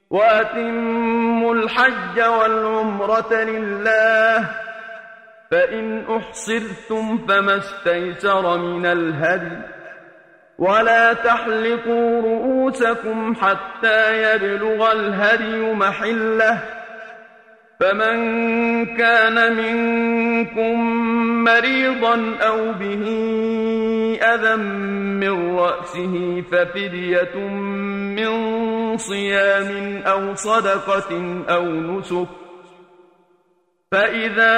وأتموا الحج والعمرة لله فإن أحصرتم فما استيسر من الهدي ولا تحلقوا رؤوسكم حتى يبلغ الهدي محله فمن كان منكم مريضا أو به أذى من رأسه ففدية من صيام أو صدقة أو نسك فإذا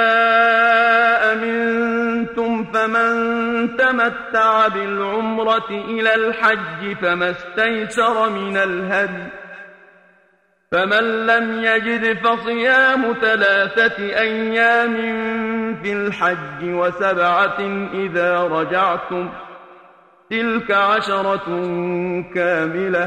أمنتم فمن تمتع بالعمرة إلى الحج فما استيسر من الهدي فمن لم يجد فصيام 3 أيام في الحج و7 إذا رجعتم تلك 10 كاملة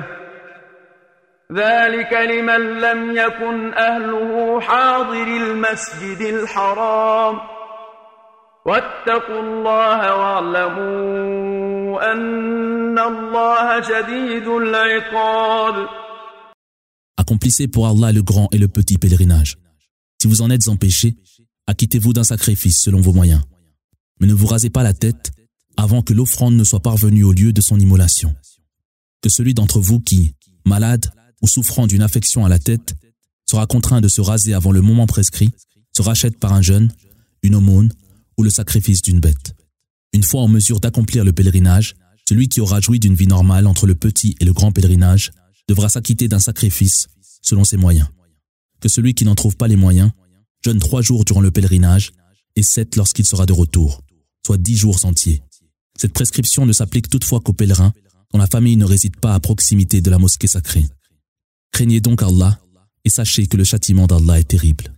ذلك لمن لم يكن أهله حاضر المسجد الحرام واتقوا الله واعلموا أن الله شديد العقاب. Accomplissez pour Allah le grand et le petit pèlerinage. Si vous en êtes empêchés, acquittez-vous d'un sacrifice selon vos moyens. Mais ne vous rasez pas la tête avant que l'offrande ne soit parvenue au lieu de son immolation. Que celui d'entre vous qui, malade ou souffrant d'une affection à la tête, sera contraint de se raser avant le moment prescrit, se rachète par un jeûne, une aumône ou le sacrifice d'une bête. Une fois en mesure d'accomplir le pèlerinage, celui qui aura joui d'une vie normale entre le petit et le grand pèlerinage devra s'acquitter d'un sacrifice selon ses moyens. Que celui qui n'en trouve pas les moyens jeûne 3 jours durant le pèlerinage et 7 lorsqu'il sera de retour, soit 10 jours entiers. Cette prescription ne s'applique toutefois qu'aux pèlerins dont la famille ne réside pas à proximité de la mosquée sacrée. Craignez donc Allah et sachez que le châtiment d'Allah est terrible.